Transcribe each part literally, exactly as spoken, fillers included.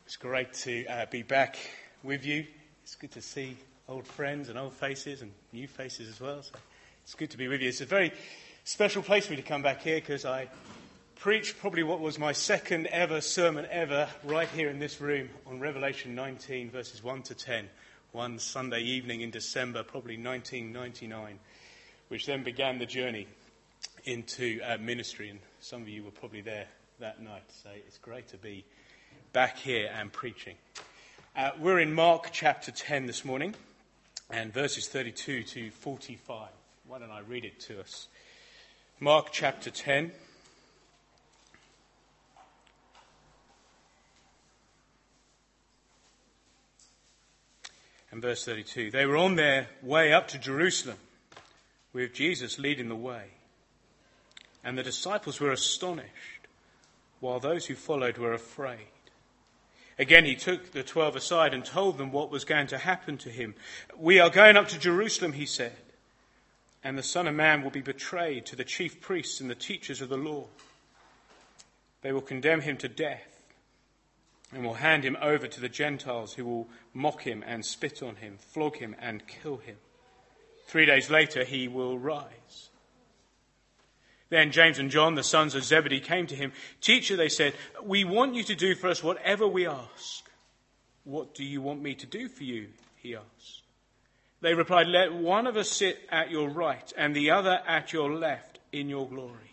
It's great to uh, be back with you. It's good to see old friends and old faces and new faces as well. So it's good to be with you. It's a very special place for me to come back here because I preached probably what was my second ever sermon ever right here in this room on Revelation nineteen verses one to ten, one Sunday evening in December, probably nineteen ninety-nine, which then began the journey into uh, ministry. And some of you were probably there that night. So it's great to be back here and preaching. Uh, we're in Mark chapter ten this morning and verses thirty-two to forty-five. Why don't I read it to us? Mark chapter ten. And verse thirty-two. They were on their way up to Jerusalem with Jesus leading the way. And the disciples were astonished, while those who followed were afraid. Again, he took the twelve aside and told them what was going to happen to him. We are going up to Jerusalem, he said, and the Son of Man will be betrayed to the chief priests and the teachers of the law. They will condemn him to death and will hand him over to the Gentiles, who will mock him and spit on him, flog him and kill him. Three days later, he will rise. Then James and John, the sons of Zebedee, came to him. Teacher, they said, we want you to do for us whatever we ask. What do you want me to do for you? He asked. They replied, let one of us sit at your right and the other at your left in your glory.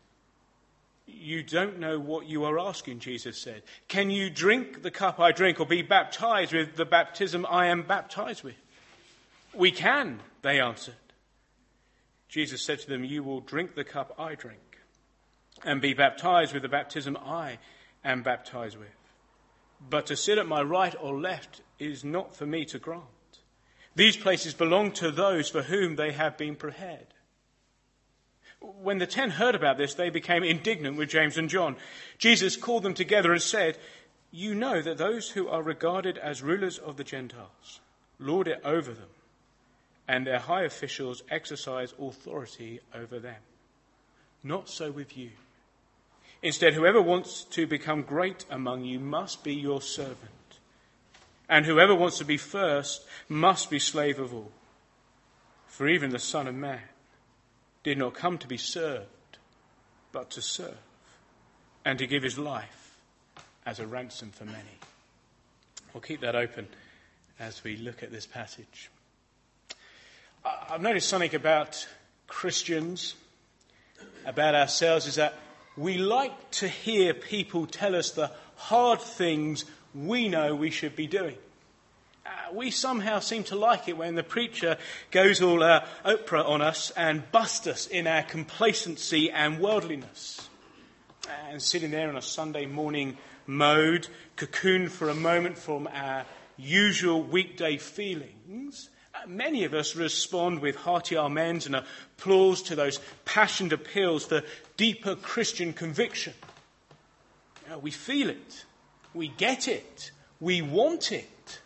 You don't know what you are asking, Jesus said. Can you drink the cup I drink or be baptized with the baptism I am baptized with? We can, they answered. Jesus said to them, you will drink the cup I drink and be baptized with the baptism I am baptized with. But to sit at my right or left is not for me to grant. These places belong to those for whom they have been prepared. When the ten heard about this, they became indignant with James and John. Jesus called them together and said, you know that those who are regarded as rulers of the Gentiles lord it over them, and their high officials exercise authority over them. Not so with you. Instead, whoever wants to become great among you must be your servant. And whoever wants to be first must be slave of all. For even the Son of Man did not come to be served, but to serve, and to give his life as a ransom for many. We'll keep that open as we look at this passage. I've noticed something about Christians, about ourselves, is that we like to hear people tell us the hard things we know we should be doing. Uh, we somehow seem to like it when the preacher goes all uh, Oprah on us and busts us in our complacency and worldliness. And sitting there in a Sunday morning mode, cocooned for a moment from our usual weekday feelings, many of us respond with hearty amens and applause to those passionate appeals for deeper Christian conviction. You know, we feel it. We get it. We want it.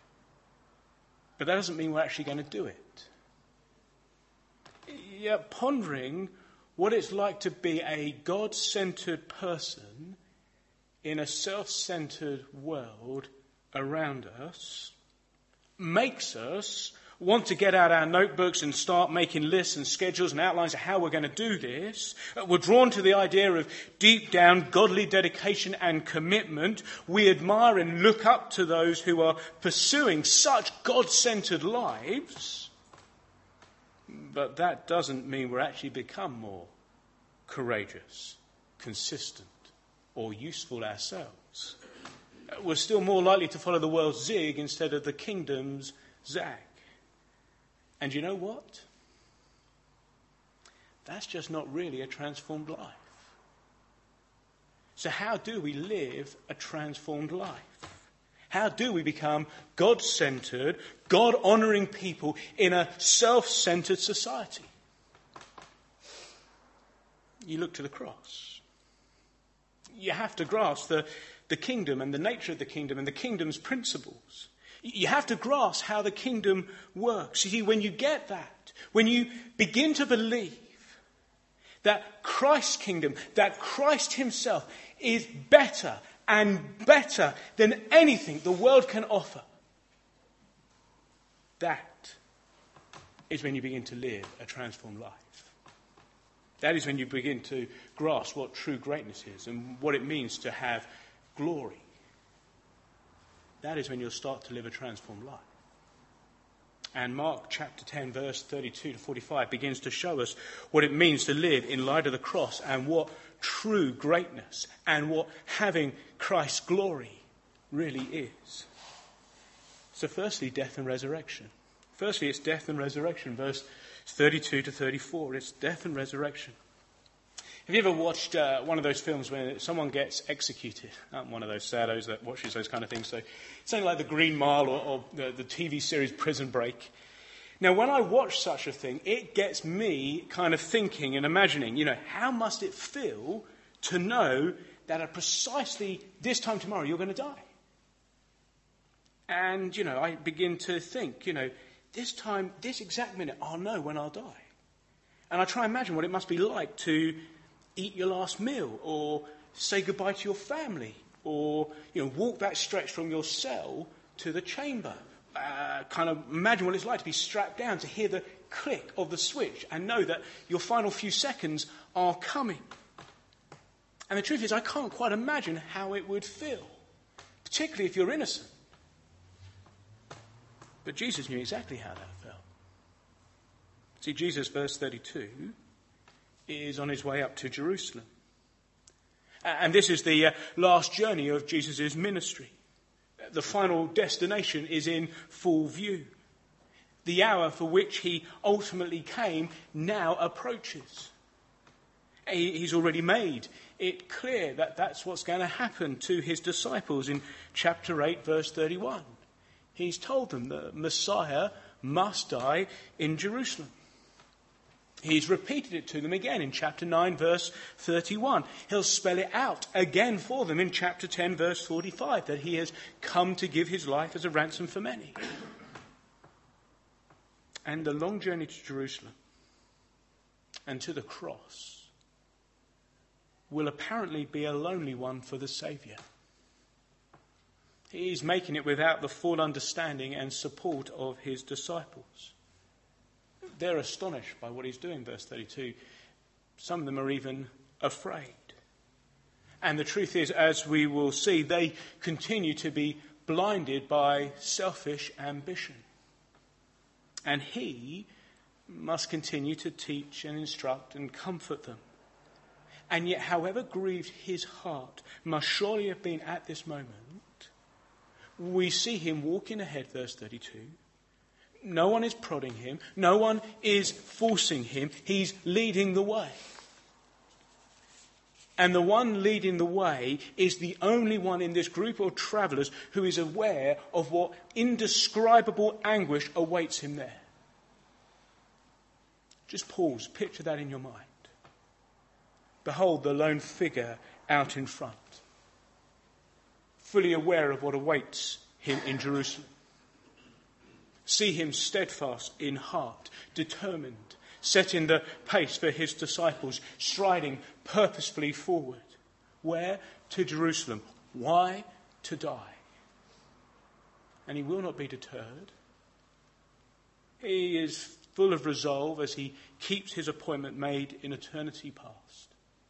But that doesn't mean we're actually going to do it. Yeah, pondering what it's like to be a God-centered person in a self-centered world around us makes us want to get out our notebooks and start making lists and schedules and outlines of how we're going to do this. We're drawn to the idea of deep down godly dedication and commitment. We admire and look up to those who are pursuing such God-centered lives. But that doesn't mean we're actually become more courageous, consistent, or useful ourselves. We're still more likely to follow the world's zig instead of the kingdom's zag. And you know what? That's just not really a transformed life. So how do we live a transformed life? How do we become God-centered, God-honouring people in a self-centered society? You look to the cross. You have to grasp the, the kingdom and the nature of the kingdom and the kingdom's principles. You have to grasp how the kingdom works. You see, when you get that, when you begin to believe that Christ's kingdom, that Christ himself is better and better than anything the world can offer. That is when you begin to live a transformed life. That is when you begin to grasp what true greatness is and what it means to have glory. That is when you'll start to live a transformed life. And Mark chapter ten, verse thirty-two to forty-five begins to show us what it means to live in light of the cross and what true greatness and what having Christ's glory really is. So firstly, death and resurrection. Firstly, it's death and resurrection. Verse thirty-two to thirty-four, it's death and resurrection. Have you ever watched uh, one of those films where someone gets executed? I'm one of those saddos that watches those kind of things. So something like The Green Mile or, or the, the T V series Prison Break. Now, when I watch such a thing, it gets me kind of thinking and imagining, you know, how must it feel to know that at precisely this time tomorrow you're going to die? And, you know, I begin to think, you know, this time, this exact minute, I'll know when I'll die. And I try and imagine what it must be like to eat your last meal or say goodbye to your family or, you know, walk that stretch from your cell to the chamber. Uh, kind of imagine what it's like to be strapped down, to hear the click of the switch and know that your final few seconds are coming. And the truth is, I can't quite imagine how it would feel, particularly if you're innocent. But Jesus knew exactly how that felt. See, Jesus, verse thirty-two, is on his way up to Jerusalem. And this is the uh, last journey of Jesus' ministry. The final destination is in full view. The hour for which he ultimately came now approaches. He, he's already made it clear that that's what's going to happen to his disciples in chapter eight, verse thirty-one. He's told them that Messiah must die in Jerusalem. He's repeated it to them again in chapter nine, verse thirty-one. He'll spell it out again for them in chapter ten, verse forty-five, that he has come to give his life as a ransom for many. And the long journey to Jerusalem and to the cross will apparently be a lonely one for the Saviour. He's making it without the full understanding and support of his disciples. They're astonished by what he's doing, verse thirty-two. Some of them are even afraid. And the truth is, as we will see, they continue to be blinded by selfish ambition. And he must continue to teach and instruct and comfort them. And yet, however grieved his heart must surely have been at this moment, we see him walking ahead, verse thirty-two. No one is prodding him. No one is forcing him. He's leading the way. And the one leading the way is the only one in this group of travellers who is aware of what indescribable anguish awaits him there. Just pause, picture that in your mind. Behold the lone figure out in front, fully aware of what awaits him in Jerusalem. See him steadfast in heart, determined, setting the pace for his disciples, striding purposefully forward. Where? To Jerusalem. Why? To die. And he will not be deterred. He is full of resolve as he keeps his appointment made in eternity past.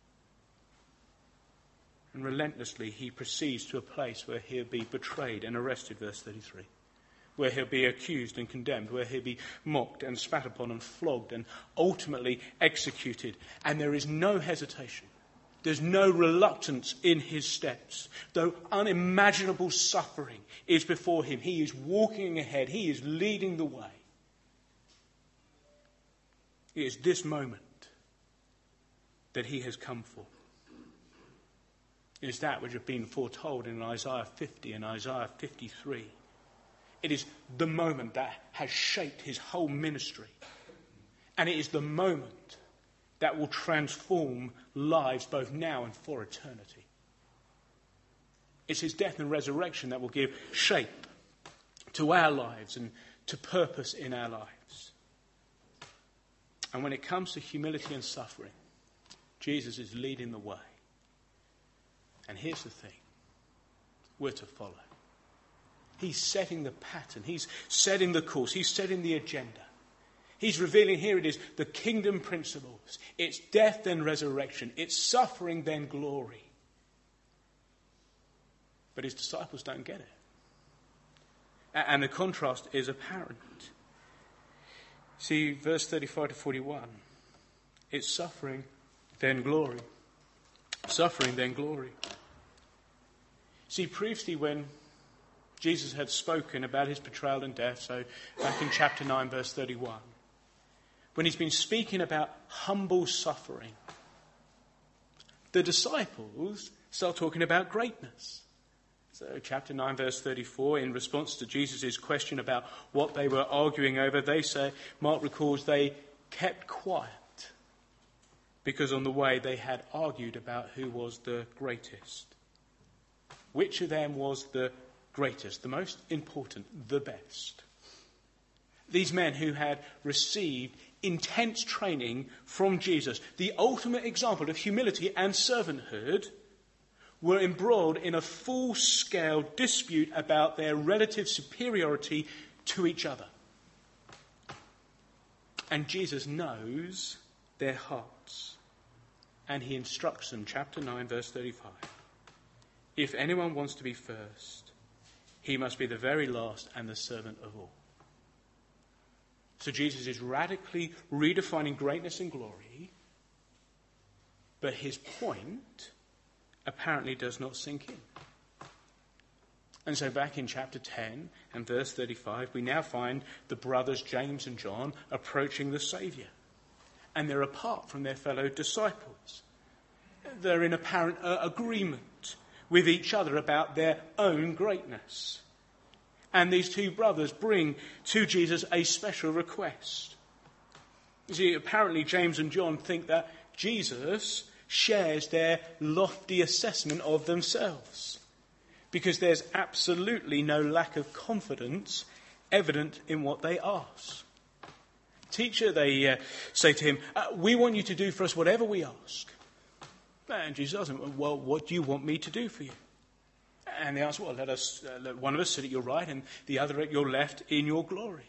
And relentlessly he proceeds to a place where he'll be betrayed and arrested, verse thirty-three. Where he'll be accused and condemned, where he'll be mocked and spat upon and flogged and ultimately executed. And there is no hesitation. There's no reluctance in his steps. Though unimaginable suffering is before him, he is walking ahead. He is leading the way. It is this moment that he has come for. It is that which has been foretold in Isaiah fifty and Isaiah fifty-three. It is the moment that has shaped his whole ministry. And it is the moment that will transform lives both now and for eternity. It's his death and resurrection that will give shape to our lives and to purpose in our lives. And when it comes to humility and suffering, Jesus is leading the way. And here's the thing. we're to follow. He's setting the pattern. He's setting the course. He's setting the agenda. He's revealing, here it is, the kingdom principles. It's death, then resurrection. It's suffering, then glory. But his disciples don't get it. And the contrast is apparent. See, verse thirty-five to forty-one. It's suffering, then glory. Suffering, then glory. See, previously when Jesus had spoken about his betrayal and death, so back in chapter nine, verse thirty-one, when he's been speaking about humble suffering, the disciples start talking about greatness. So chapter nine, verse thirty-four, in response to Jesus' question about what they were arguing over, they say, Mark recalls, they kept quiet because on the way they had argued about who was the greatest. Which of them was the greatest, the most important, the best? These men who had received intense training from Jesus, the ultimate example of humility and servanthood, were embroiled in a full-scale dispute about their relative superiority to each other. And Jesus knows their hearts. And he instructs them, chapter nine, verse thirty-five. If anyone wants to be first, he must be the very last and the servant of all. So Jesus is radically redefining greatness and glory, but his point apparently does not sink in. And so back in chapter ten and verse thirty-five, we now find the brothers James and John approaching the Saviour. And they're apart from their fellow disciples. They're in apparent uh, agreement with each other about their own greatness. And these two brothers bring to Jesus a special request. You see, apparently James and John think that Jesus shares their lofty assessment of themselves, because there's absolutely no lack of confidence evident in what they ask. Teacher, they uh, say to him, uh, we want you to do for us whatever we ask. And Jesus asks them, well, what do you want me to do for you? And they answer, well, let us, uh, let one of us sit at your right and the other at your left in your glory.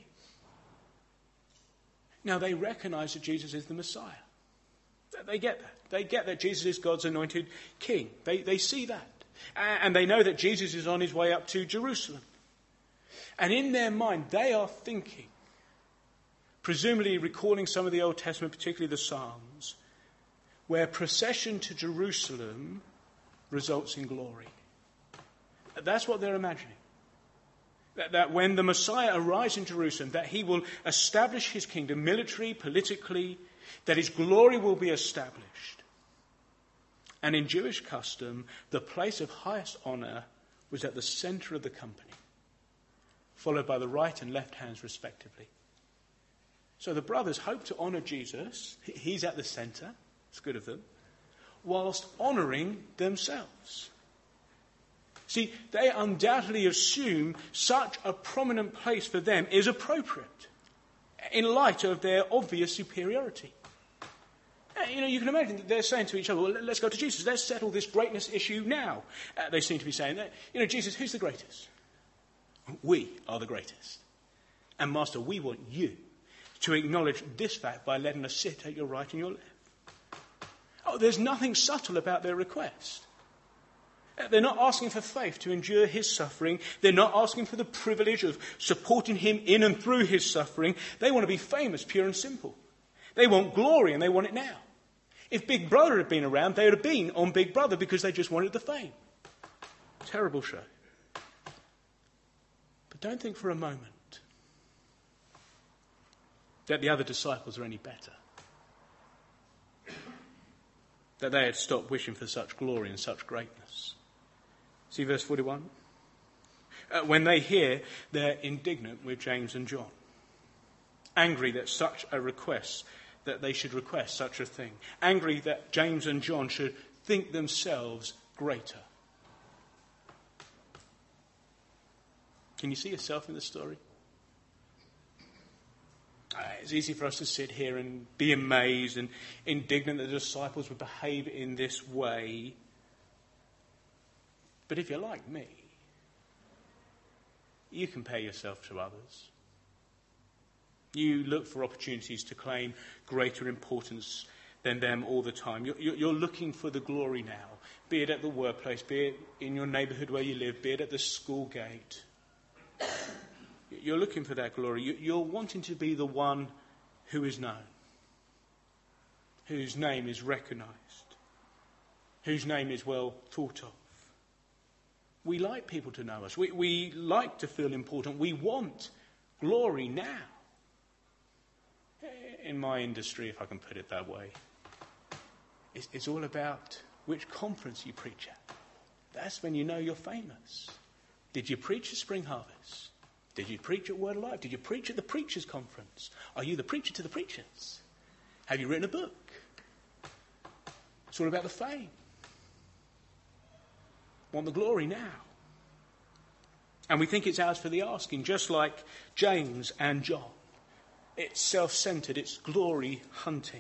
Now, they recognize that Jesus is the Messiah. They get that. They get that Jesus is God's anointed king. They, they see that. And they know that Jesus is on his way up to Jerusalem. And in their mind, they are thinking, presumably recalling some of the Old Testament, particularly the Psalms, where procession to Jerusalem results in glory. That's what they're imagining. That, that when the Messiah arrives in Jerusalem, that he will establish his kingdom military, politically, that his glory will be established. And in Jewish custom, the place of highest honour was at the centre of the company, followed by the right and left hands respectively. So the brothers hope to honour Jesus. He's at the centre. It's good of them. Whilst honouring themselves. See, they undoubtedly assume such a prominent place for them is appropriate in light of their obvious superiority. You know, you can imagine that they're saying to each other, well, let's go to Jesus. Let's settle this greatness issue now. Uh, they seem to be saying that, you know, Jesus, who's the greatest? We are the greatest. And Master, we want you to acknowledge this fact by letting us sit at your right and your left. Oh, there's nothing subtle about their request. They're not asking for faith to endure his suffering. They're not asking for the privilege of supporting him in and through his suffering. They want to be famous, pure and simple. They want glory and they want it now. If Big Brother had been around, they would have been on Big Brother because they just wanted the fame. Terrible show. But don't think for a moment that the other disciples are any better. That they had stopped wishing for such glory and such greatness. See verse forty-one? Uh, when they hear, they're indignant with James and John. Angry that such a request, that they should request such a thing. Angry that James and John should think themselves greater. Can you see yourself in the story? Uh, it's easy for us to sit here and be amazed and indignant that the disciples would behave in this way. But if you're like me, you compare yourself to others. You look for opportunities to claim greater importance than them all the time. You're, you're looking for the glory now, be it at the workplace, be it in your neighbourhood where you live, be it at the school gate. You're looking for that glory. You're wanting to be the one who is known, whose name is recognised, whose name is well thought of. We like people to know us. We, we like to feel important. We want glory now. In my industry, if I can put it that way, it's, it's all about which conference you preach at. That's when you know you're famous. Did you preach at Spring Harvest? Did you preach at Word Alive? Did you preach at the Preachers' Conference? Are you the preacher to the preachers? Have you written a book? It's all about the fame. Want the glory now. And we think it's ours for the asking, just like James and John. It's self-centered, it's glory hunting.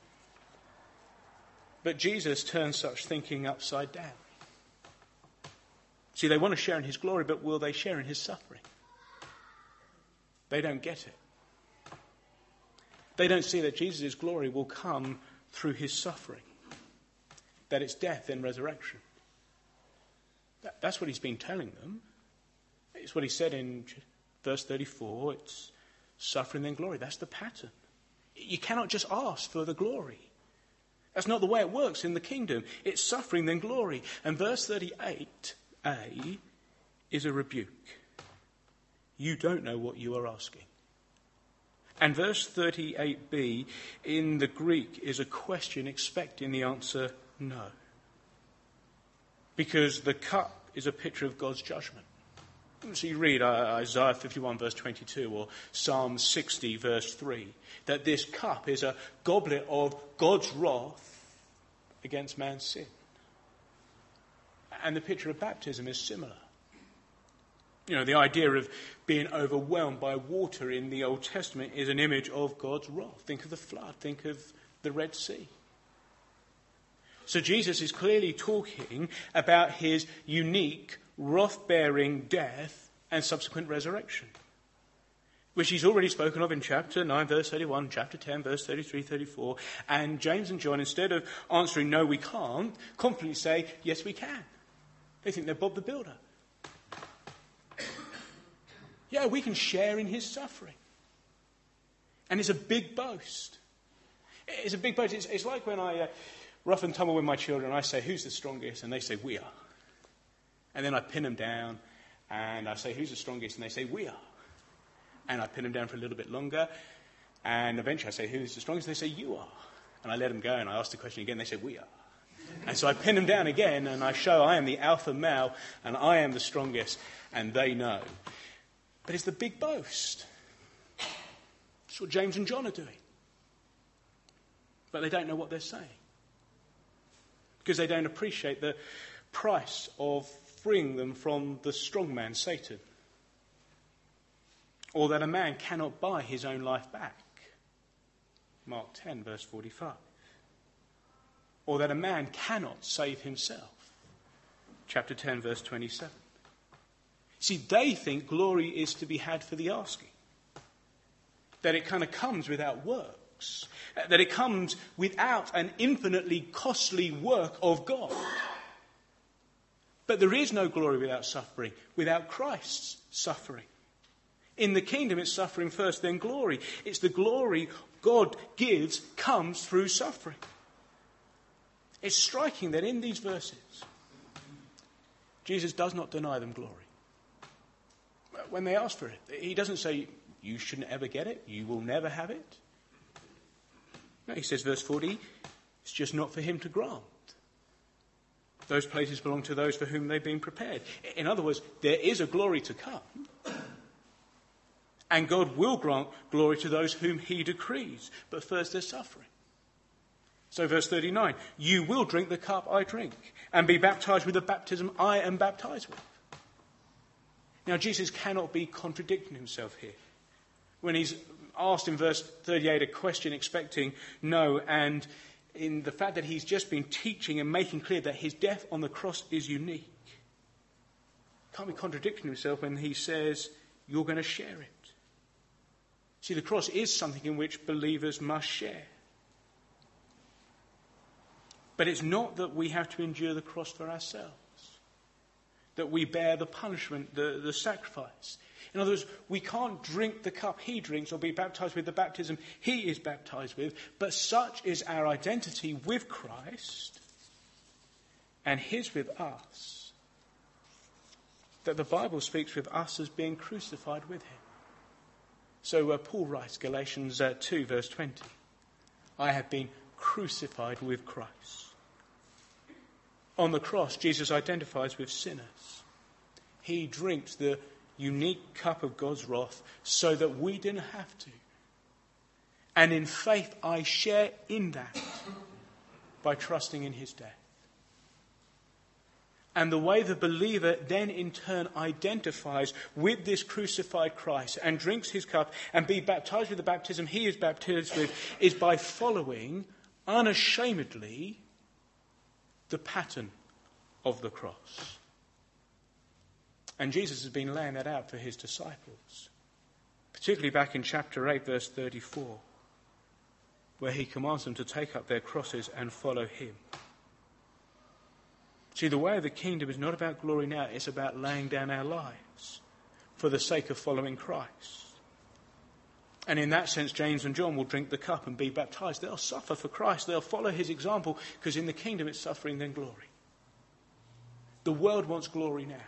But Jesus turns such thinking upside down. See, they want to share in his glory, but will they share in his suffering? They don't get it. They don't see that Jesus' glory will come through his suffering, that it's death then resurrection. That, that's what he's been telling them. It's what he said in verse thirty-four. It's suffering then glory. That's the pattern. You cannot just ask for the glory. That's not the way it works in the kingdom. It's suffering then glory. And verse thirty-eight a is a rebuke. You don't know what you are asking. And verse thirty-eight b in the Greek is a question expecting the answer no. Because the cup is a picture of God's judgment. So you read uh, Isaiah fifty-one verse twenty-two or Psalm sixty verse three, that this cup is a goblet of God's wrath against man's sin. And the picture of baptism is similar. You know, the idea of being overwhelmed by water in the Old Testament is an image of God's wrath. Think of the flood, think of the Red Sea. So Jesus is clearly talking about his unique wrath-bearing death and subsequent resurrection, which he's already spoken of in chapter nine, verse thirty-one, chapter ten, verse thirty-three, thirty-four. And James and John, instead of answering, no, we can't, confidently say, yes, we can. They think they're Bob the Builder. Yeah, we can share in his suffering. And it's a big boast. It's a big boast. It's, it's like when I uh, rough and tumble with my children, I say, who's the strongest? And they say, we are. And then I pin them down, and I say, who's the strongest? And they say, we are. And I pin them down for a little bit longer, and eventually I say, who's the strongest? And they say, you are. And I let them go, and I ask the question again, they say, we are. And so I pin them down again, and I show I am the alpha male, and I am the strongest, and they know. But it's the big boast. It's what James and John are doing. But they don't know what they're saying. Because they don't appreciate the price of freeing them from the strong man, Satan. Or that a man cannot buy his own life back. Mark ten, verse forty-five. Or that a man cannot save himself. Chapter ten, verse twenty-seven. See, they think glory is to be had for the asking. That it kind of comes without works. That it comes without an infinitely costly work of God. But there is no glory without suffering, without Christ's suffering. In the kingdom, it's suffering first, then glory. It's the glory God gives comes through suffering. It's striking that in these verses, Jesus does not deny them glory. When they ask for it, he doesn't say, you shouldn't ever get it, you will never have it. No, he says, verse forty, it's just not for him to grant. Those places belong to those for whom they've been prepared. In other words, there is a glory to come. And God will grant glory to those whom he decrees. But first there's suffering. So verse thirty-nine, you will drink the cup I drink and be baptized with the baptism I am baptized with. Now Jesus cannot be contradicting himself here. When he's asked in verse thirty-eight a question expecting no, and in the fact that he's just been teaching and making clear that his death on the cross is unique. can't be contradicting himself when he says you're going to share it. See, the cross is something in which believers must share. But it's not that we have to endure the cross for ourselves, that we bear the punishment, the, the sacrifice. In other words, we can't drink the cup he drinks or be baptized with the baptism he is baptized with, but such is our identity with Christ and his with us, that the Bible speaks with us as being crucified with him. So uh, Paul writes, Galatians uh, two, verse twenty, I have been crucified with Christ. On the cross, Jesus identifies with sinners. He drinks the unique cup of God's wrath so that we didn't have to. And in faith, I share in that by trusting in his death. And the way the believer then in turn identifies with this crucified Christ and drinks his cup and be baptized with the baptism he is baptized with is by following unashamedly the pattern of the cross. And Jesus has been laying that out for his disciples, particularly back in chapter eight, verse thirty-four, where he commands them to take up their crosses and follow him. See, the way of the kingdom is not about glory now, it's about laying down our lives for the sake of following Christ. And in that sense, James and John will drink the cup and be baptized. They'll suffer for Christ. They'll follow his example, because in the kingdom it's suffering then glory. The world wants glory now.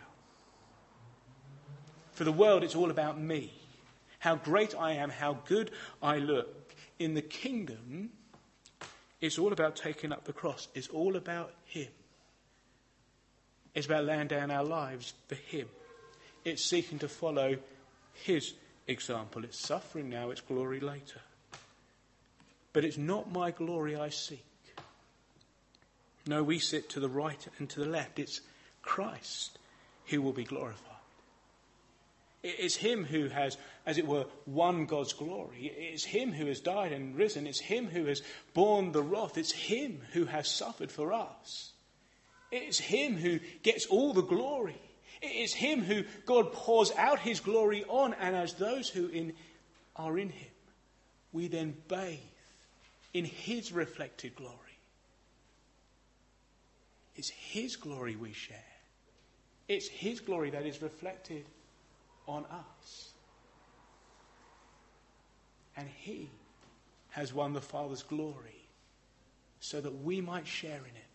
For the world, it's all about me. How great I am, how good I look. In the kingdom, it's all about taking up the cross. It's all about him. It's about laying down our lives for him. It's seeking to follow his example. It's suffering now, it's glory later. But it's not my glory I seek. No, we sit to the right and to the left. It's Christ who will be glorified. It's him who has, as it were, won God's glory. It's him who has died and risen. It's him who has borne the wrath. It's him who has suffered for us. It's him who gets all the glory. It is him who God pours out his glory on, and as those who in, are in him, we then bathe in his reflected glory. It's his glory we share. It's his glory that is reflected on us. And he has won the Father's glory so that we might share in it.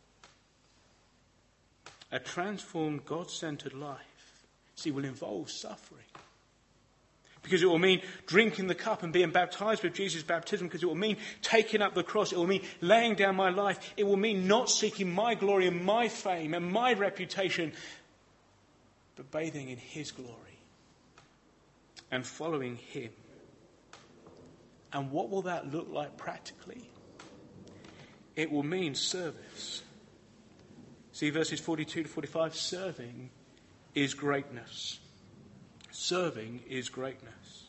A transformed, God-centered life, see, will involve suffering. Because it will mean drinking the cup and being baptized with Jesus' baptism, because it will mean taking up the cross. It will mean laying down my life. It will mean not seeking my glory and my fame and my reputation, but bathing in his glory and following him. And what will that look like practically? It will mean service. See verses forty-two to forty-five, serving is greatness. Serving is greatness.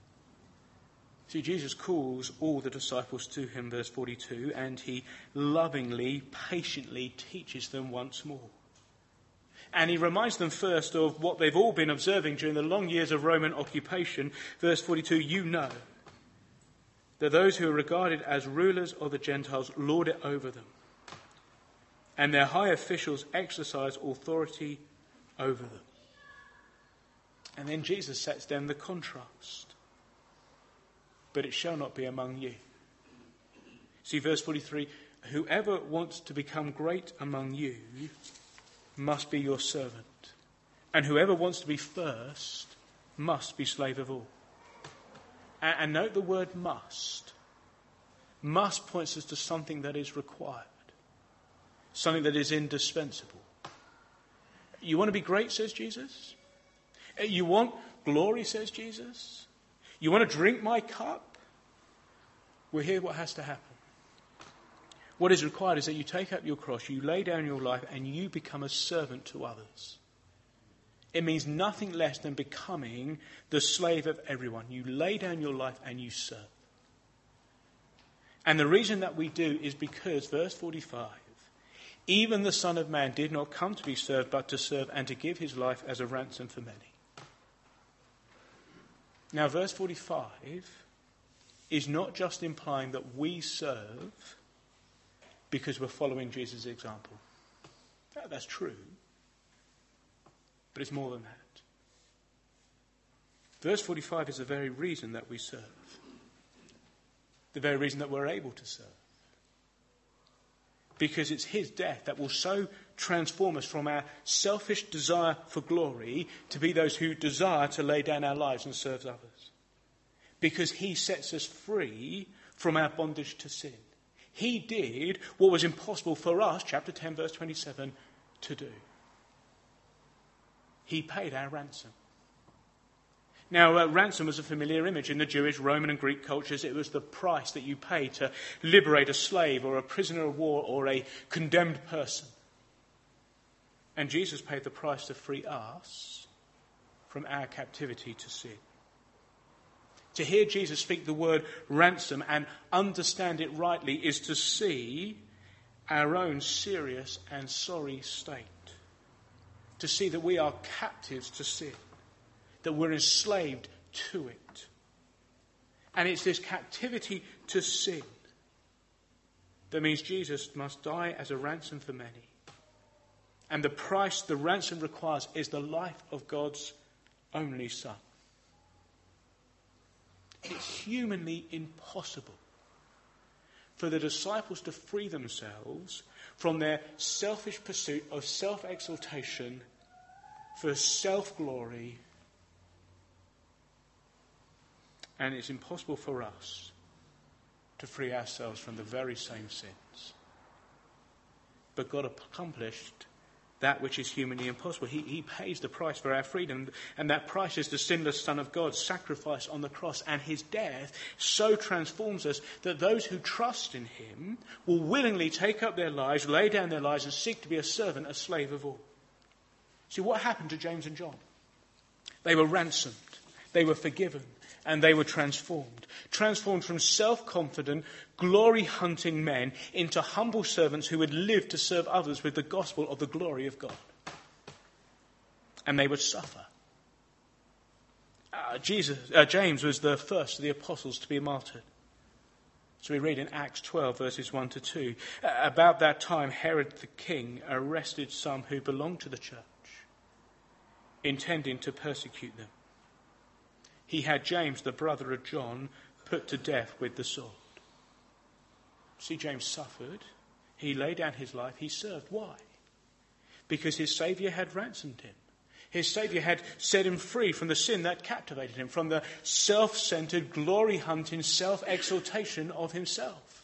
See, Jesus calls all the disciples to him, verse forty-two, and he lovingly, patiently teaches them once more. And he reminds them first of what they've all been observing during the long years of Roman occupation. Verse forty-two, you know that those who are regarded as rulers of the Gentiles lord it over them, and their high officials exercise authority over them. And then Jesus sets down the contrast. But it shall not be among you. See verse forty-three, whoever wants to become great among you must be your servant. And whoever wants to be first must be slave of all. And, and note the word must. Must points us to something that is required. Something that is indispensable. You want to be great, says Jesus? You want glory, says Jesus? You want to drink my cup? Well, here's what has to happen. What is required is that you take up your cross, you lay down your life, and you become a servant to others. It means nothing less than becoming the slave of everyone. You lay down your life and you serve. And the reason that we do is because, verse forty-five, Even the Son of Man did not come to be served, but to serve and to give his life as a ransom for many. Now, verse forty-five is not just implying that we serve because we're following Jesus' example. That's true. But it's more than that. Verse forty-five is the very reason that we serve. The very reason that we're able to serve. Because it's his death that will so transform us from our selfish desire for glory to be those who desire to lay down our lives and serve others. Because he sets us free from our bondage to sin. He did what was impossible for us, chapter ten, verse twenty-seven, to do. He paid our ransom. Now, uh, ransom was a familiar image in the Jewish, Roman and Greek cultures. It was the price that you pay to liberate a slave or a prisoner of war or a condemned person. And Jesus paid the price to free us from our captivity to sin. To hear Jesus speak the word ransom and understand it rightly is to see our own serious and sorry state. To see that we are captives to sin. That we're enslaved to it. And it's this captivity to sin that means Jesus must die as a ransom for many. And the price the ransom requires is the life of God's only Son. It's humanly impossible for the disciples to free themselves from their selfish pursuit of self-exaltation for self-glory. And it's impossible for us to free ourselves from the very same sins. But God accomplished that which is humanly impossible. He, he pays the price for our freedom. And that price is the sinless Son of God sacrificed on the cross. And his death so transforms us that those who trust in him will willingly take up their lives, lay down their lives, and seek to be a servant, a slave of all. See, what happened to James and John? They were ransomed. They were forgiven. And they were transformed. Transformed from self-confident, glory-hunting men into humble servants who would live to serve others with the gospel of the glory of God. And they would suffer. Uh, Jesus, uh, James was the first of the apostles to be martyred. So we read in Acts twelve, verses one to two. Uh, about that time, Herod the king arrested some who belonged to the church, intending to persecute them. He had James, the brother of John, put to death with the sword. See, James suffered. He laid down his life. He served. Why? Because his Saviour had ransomed him. His Saviour had set him free from the sin that captivated him, from the self-centered, glory-hunting self-exaltation of himself.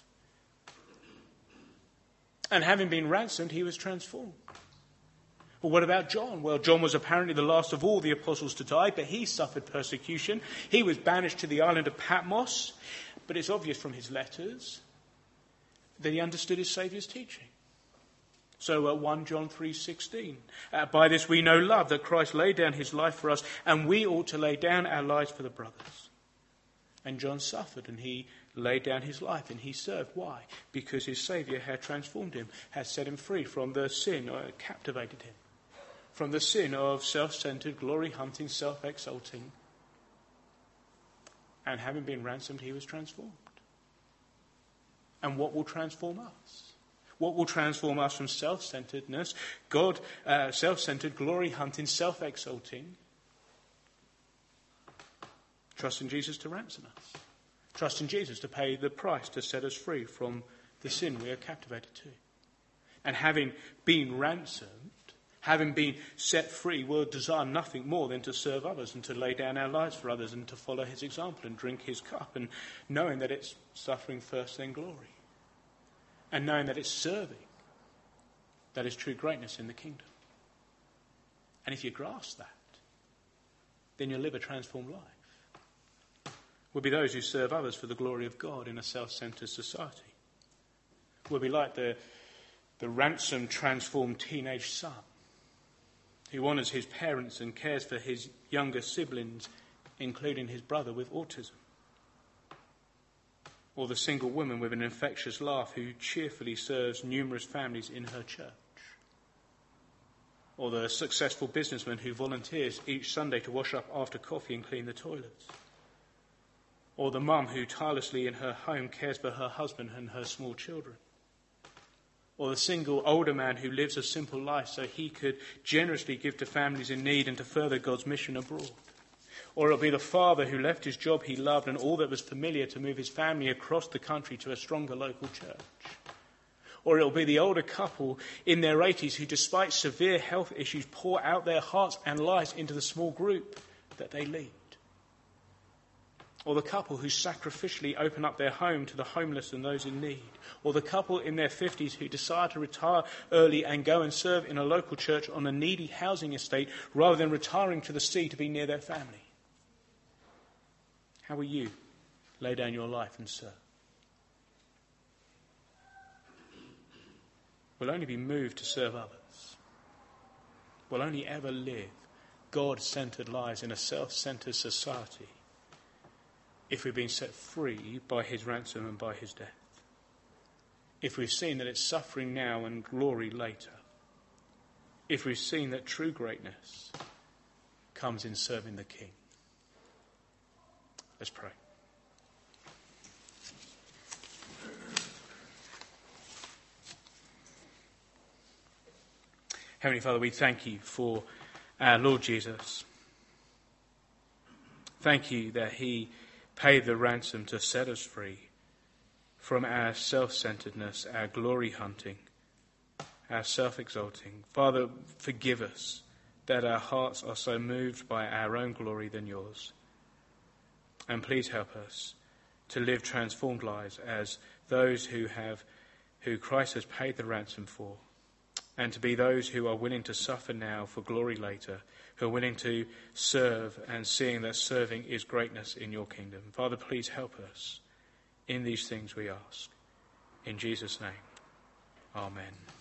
And having been ransomed, he was transformed. Well, what about John? Well, John was apparently the last of all the apostles to die, but he suffered persecution. He was banished to the island of Patmos, but it's obvious from his letters that he understood his Saviour's teaching. So uh, First John three sixteen, uh, by this we know love, that Christ laid down his life for us, and we ought to lay down our lives for the brothers. And John suffered, and he laid down his life, and he served. Why? Because his Saviour had transformed him, had set him free from the sin or captivated him. From the sin of self-centered, glory-hunting, self-exalting. And having been ransomed, he was transformed. And what will transform us? What will transform us from self-centeredness, God, uh, self-centered, glory-hunting, self-exalting? Trust in Jesus to ransom us. Trust in Jesus to pay the price to set us free from the sin we are captivated to. And having been ransomed, having been set free, we'll desire nothing more than to serve others and to lay down our lives for others and to follow his example and drink his cup, and knowing that it's suffering first, then glory. And knowing that it's serving that is true greatness in the kingdom. And if you grasp that, then you'll live a transformed life. We'll be those who serve others for the glory of God in a self-centered society. We'll be like the, the ransomed, transformed teenage son who honours his parents and cares for his younger siblings, including his brother with autism. or the single woman with an infectious laugh who cheerfully serves numerous families in her church, or the successful businessman who volunteers each Sunday to wash up after coffee and clean the toilets, or the mum who tirelessly in her home cares for her husband and her small children, or the single older man who lives a simple life so he could generously give to families in need and to further God's mission abroad. Or it'll be the father who left his job he loved and all that was familiar to move his family across the country to a stronger local church. Or it'll be the older couple in their eighties who, despite severe health issues, pour out their hearts and lives into the small group that they lead. Or the couple who sacrificially open up their home to the homeless and those in need. Or the couple in their fifties who decide to retire early and go and serve in a local church on a needy housing estate rather than retiring to the sea to be near their family. How will you lay down your life and serve? We'll only be moved to serve others. We'll only ever live God-centered lives in a self-centered society if we've been set free by his ransom and by his death. If we've seen that it's suffering now and glory later. If we've seen that true greatness comes in serving the King. Let's pray. Heavenly Father, we thank you for our Lord Jesus. Thank you that he paid the ransom to set us free from our self-centeredness, our glory hunting, our self-exalting. Father, forgive us that our hearts are so moved by our own glory than yours. And please help us to live transformed lives as those who have, who Christ has paid the ransom for, and to be those who are willing to suffer now for glory later, who are willing to serve and seeing that serving is greatness in your kingdom. Father, please help us in these things we ask. In Jesus' name, amen.